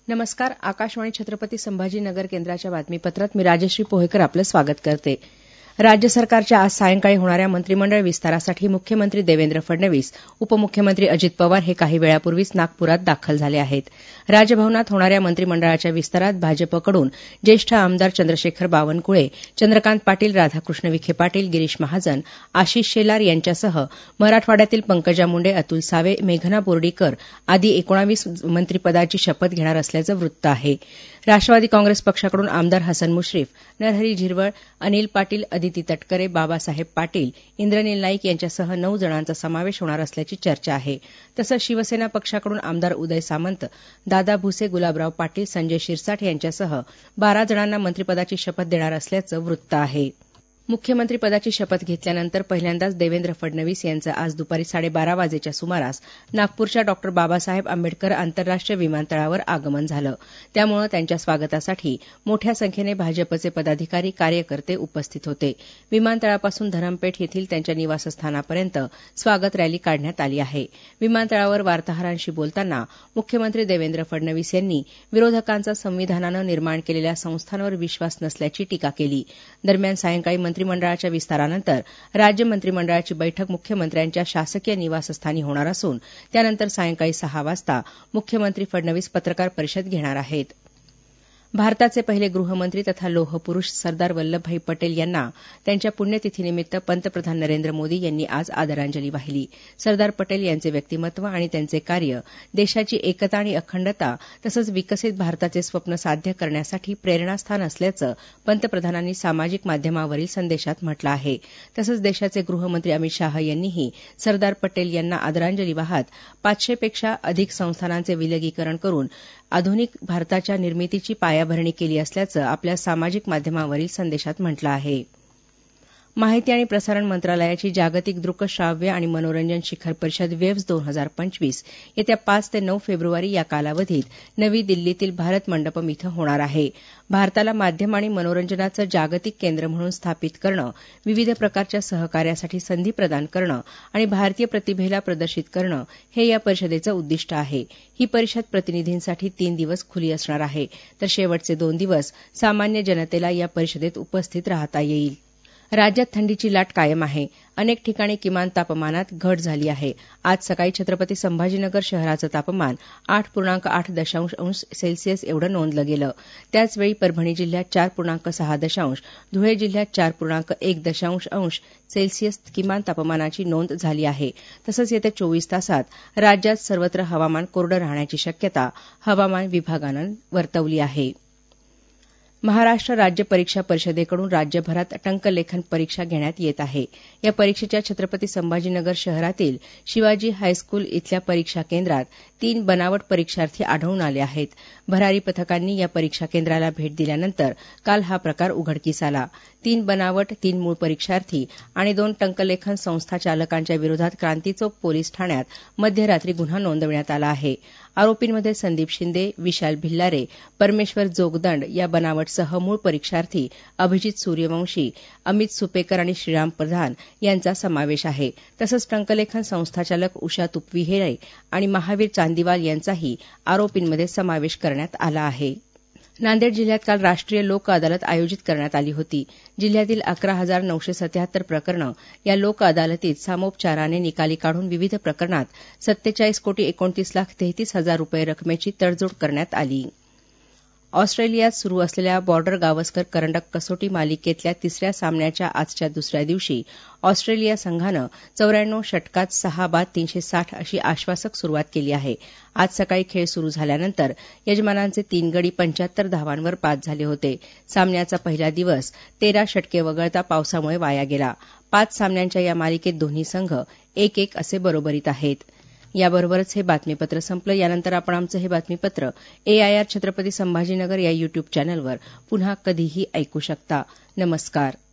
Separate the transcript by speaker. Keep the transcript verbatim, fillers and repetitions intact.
Speaker 1: नमस्कार. आकाशवाणी छत्रपती संभाजीनगर केंद्राच्या बातमीपत्रात मी राजश्री पोहेकर आपलं स्वागत करते. राज्य सरकारच्या आज सायंकाळी होणाऱ्या मंत्रिमंडळ विस्तारासाठी मुख्यमंत्री देवेंद्र फडणवीस, उपमुख्यमंत्री अजित पवार हे काही वेळापूर्वीच नागपुरात दाखल झाले आहेत. राजभवनात होणाऱ्या मंत्रिमंडळाच्या विस्तारात भाजपकडून ज्येष्ठ आमदार चंद्रशेखर बावनकुळे, चंद्रकांत पाटील, राधाकृष्ण विखे पाटील, गिरीश महाजन, आशिष शेलार यांच्यासह मराठवाड्यातील पंकजा मुंडे, अतुल सावे, मेघना बोर्डीकर आदी एकोणीस मंत्रिपदाची शपथ घेणार असल्याचं वृत्त आहे. राष्ट्रवादी काँग्रेस पक्षाकडून आमदार हसन मुश्रीफ, नरहरी झिरवळ, अनिल पाटील, अदिती तटकरे, बाबासाहेब पाटील, इंद्रनील नाईक यांच्यासह नऊ जणांचा समावेश होणार असल्याची चर्चा आहे. तसंच शिवसेना पक्षाकडून आमदार उदय सामंत, दादा भुसे, गुलाबराव पाटील, संजय शिरसाठ यांच्यासह बारा जणांना मंत्रिपदाची शपथ देणार असल्याचं वृत्त आहे. मुख्यमंत्रीपदाची शपथ घेतल्यानंतर पहिल्यांदाच देवेंद्र फडणवीस यांचं आज दुपारी साडेबारा वाजेच्या सुमारास नागपूरच्या डॉ बाबासाहेब आंबेडकर आंतरराष्ट्रीय विमानतळावर आगमन झालं. त्यामुळे त्यांच्या स्वागतासाठी मोठ्या संख्येने भाजपचे पदाधिकारी, कार्यकर्ते उपस्थित होते. विमानतळापासून धरमपेठ येथील त्यांच्या निवासस्थानापर्यंत स्वागत रॅली काढण्यात आली आहे. विमानतळावर वार्ताहरांशी बोलताना मुख्यमंत्री देवेंद्र फडणवीस यांनी विरोधकांचा संविधानानं निर्माण केलेल्या संस्थांवर विश्वास नसल्याची टीका केली. दरम्यान सायंकाळी मंत्रिमंडळाच्या विस्तारानंतर राज्य मंत्रिमंडळाची बैठक मुख्यमंत्र्यांच्या शासकीय निवासस्थानी होणार असून त्यानंतर सायंकाळी सहा वाजता मुख्यमंत्री फडणवीस पत्रकार परिषद घेणार आहेत. भारताचे पहिले गृहमंत्री तथा लोहपुरुष सरदार वल्लभभाई पटेल यांना त्यांच्या पुण्यतिथीनिमित्त पंतप्रधान नरेंद्र मोदी यांनी आज आदरांजली वाहिली. सरदार पटेल यांचे व्यक्तिमत्व आणि त्यांचे कार्य देशाची एकता आणि अखंडता तसंच विकसित भारताचे स्वप्न साध्य करण्यासाठी प्रेरणास्थान असल्याचं पंतप्रधानांनी सामाजिक माध्यमावरील संदेशात म्हटलं आहे. तसंच देशाचे गृहमंत्री अमित शाह यांनीही सरदार पटेल यांना आदरांजली वाहत पाचशेपेक्षा अधिक संस्थानांचे विलगीकरण करून आधुनिक भारताच्या निर्मितीची पायाभरणी केली असल्याचं आपल्या सामाजिक माध्यमावरील संदेशात म्हटलं आहे. माहिती आणि प्रसारण मंत्रालयाची जागतिक दृकश्राव्य आणि मनोरंजन शिखर परिषद वेव्हज दोन हजार पंचवीस येत्या पाच ते नऊ फेब्रुवारी या कालावधीत नवी दिल्लीतील भारत मंडपम इथं होणार आहे. भारताला माध्यम आणि मनोरंजनाचं जागतिक केंद्र म्हणून स्थापित करणं, विविध प्रकारच्या सहकार्यासाठी संधी प्रदान करणं आणि भारतीय प्रतिभेला प्रदर्शित करणं हे या परिषदेचं उद्दिष्ट आहे. ही परिषद प्रतिनिधींसाठी तीन दिवस खुली असणार आहे, तर शेवटचे दोन दिवस सामान्य जनतेला या परिषदेत उपस्थित राहता येईल. राज्यात थंडीची लाट कायम आहे. अनेक ठिकाणी किमान तापमानात घट झाली आहे. आज सकाळी छत्रपती संभाजीनगर शहराचं तापमान आठ पूर्णांक आठ दशांश अंश सेल्सिअस एवढं नोंदलं गेलं. त्याचवेळी परभणी जिल्ह्यात चार पूर्णांक सहा दशांश, धुळे जिल्ह्यात चार पूर्णांक एक दशांश अंश सेल्सिअस किमान तापमानाची नोंद झाली आहे. तसंच येत्या चोवीस तासात राज्यात सर्वत्र हवामान कोरडं राहण्याची शक्यता हवामान विभागानं वर्तवली आहे. महाराष्ट्र राज्य परीक्षा परिषदेकडून राज्यभरात टंकलेखन परीक्षा घेण्यात येत आहे. या परीक्षेच्या छत्रपती संभाजीनगर शहरातील शिवाजी हायस्कूल इथल्या परीक्षा केंद्रात तीन बनावट परीक्षार्थी आढळून आले आहेत. भरारी पथकांनी या परीक्षा केंद्राला भेट दिल्यानंतर काल हा प्रकार उघडकीस आला. तीन बनावट, तीन मूळ परीक्षार्थी आणि दोन टंकलेखन संस्था चालकांच्या विरोधात क्रांतीचौक पोलीस ठाण्यात मध्यरात्री गुन्हा नोंदवण्यात आला आहे. आरोपींमध्ये संदीप शिंदे, विशाल भिल्लारे, परमेश्वर जोगदंड या बनावटसह मूळ परीक्षार्थी अभिजित सूर्यवंशी, अमित सुपेकर आणि श्रीराम प्रधान यांचा समावेश आहे. तसंच टंकलेखन संस्थाचालक उषा तुपविहिरे आणि महावीर चांदीवाल यांचाही आरोपींमध्ये समावेश करण्यात आला आहे. नांदेड जिल्ह्यात काल राष्ट्रीय लोक अदालत आयोजित करण्यात आली होती. जिल्ह्यातील अकरा हजार नऊशे सत्याहत्तर प्रकरणं या लोक अदालतीत सामोपचाराने निकाली काढून विविध प्रकरणात सत्तेचाळीस कोटी एकोणतीस लाख तेहतीस हजार रुपये रकमेची तडजोड करण्यात आली. ऑस्ट्रेलियात सुरू असलेल्या बॉर्डर गावस्कर करंडक कसोटी मालिकेतल्या तिसऱ्या सामन्याच्या आजच्या दुसऱ्या दिवशी ऑस्ट्रेलिया संघानं चौऱ्याण्णव षटकात सहा बाद तीनशे साठ अशी आश्वासक सुरुवात केली आहे. आज सकाळी खेळ सुरू झाल्यानंतर यजमानांचे तीन गडी पंच्याहत्तर धावांवर बाद झाले होते. सामन्याचा पहिला दिवस तेरा षटके वगळता पावसामुळे वाया गेला. पाच सामन्यांच्या या मालिकेत दोन्ही संघ एक एक असे बरोबरीत आहेत. याबरोबरच हे बातमीपत्र संपलं. यानंतर आपण आमचं हे बातमीपत्र एआयआर छत्रपती संभाजीनगर या युट्यूब चॅनलवर पुन्हा कधीही ऐकू शकता. नमस्कार.